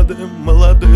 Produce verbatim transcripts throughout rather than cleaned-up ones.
молодым, молодым.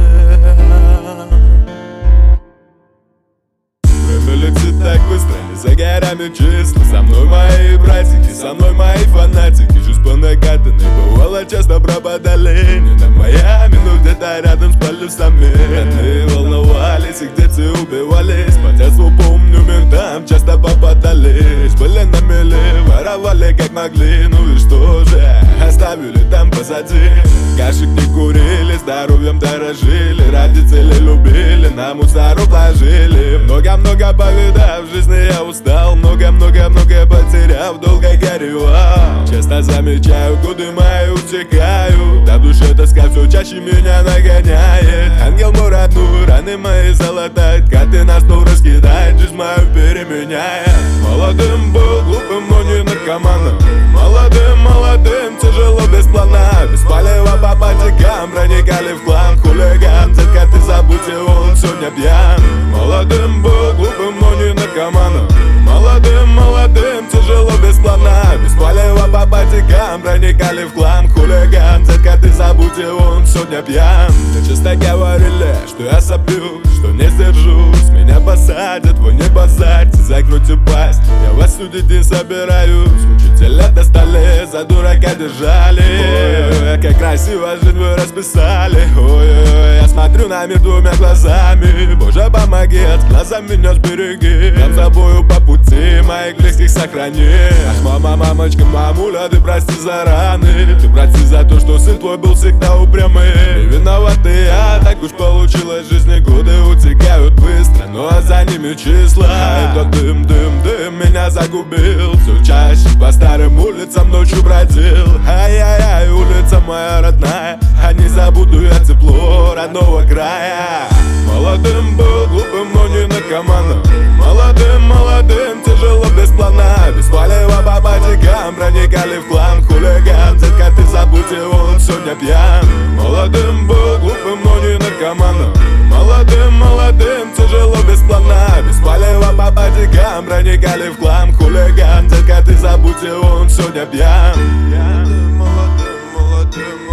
Время летит так быстро, не за горами числа. Со мной мои братики, со мной мои фанатики. Жизнь по накатанной, бывало часто пропадали. Не на Майами, но где-то рядом с полюсами. Родные волновались, и где-то убивались. По детству помню, ментам часто попадались. Были на мели, воровали как могли. Ну и что же, оставили там позади. Кашек не курили, здоровьем дорожили. Родители любили, на мусор уложили. Много-много повидав, в жизни я устал. Много-много-много потеряв, долго горевал. Часто замечаю, годы мои утекают. Да в душе тоска все чаще меня нагоняет. Ангел мой родной, раны мои золотают. Карты на стол раскидает, жизнь мою переменяет. Молодым был, глупым, но не наркоманом. Молодым, молодым, тяжело без плана. Без палева по патикам проникали в клан. Хулиган, детка, ты забудь его, он сегодня пьян. Молодым был, глупым, но не наркоманом. Молодым, молодым, тяжело без плана. Без палева по патикам проникали в клан. Хулиган, детка, ты забудь его, он сегодня пьян. Мне часто говорили, что я соплю, что не сдержусь. Меня посадят, вы не базарьте, закройте пасть. Я вас судить не собираюсь. Учителя достали, за дурака держали. Ой-ой-ой, как красиво жизнь вы расписали. Ой-ой-ой, я смотрю на мир двумя глазами. Боже, помоги, от глаза меня сбереги. Я с тобою по пути, моих близких сохрани. Ах, мама, мамочка, мамуля, ты прости за раны. Ты прости за то, что сын твой был всегда упрямый. Не виноватый я, так уж получилось. В жизни годы утекают быстро, ну а за ними числа. А этот дым, дым, дым меня загубил. Все чаще по старым улицам ночью бродил. Ай-яй-яй, улица моя родная, а не забуду я тепло родного края. Молодым был, глупым, но не наркоманом. Молодым, молодым, тяжело без плана. Без палева по патикам проникали в клан. Хулиган, детка, ты забудь его, он сегодня пьян. Молодым был, глупым, но не наркоманом. Молодым, молодым, тяжело без плана. Без палева по патикам проникали в клан. Хулиган, детка, ты забудь его, он сегодня пьян. Молодым, молодым, молодым.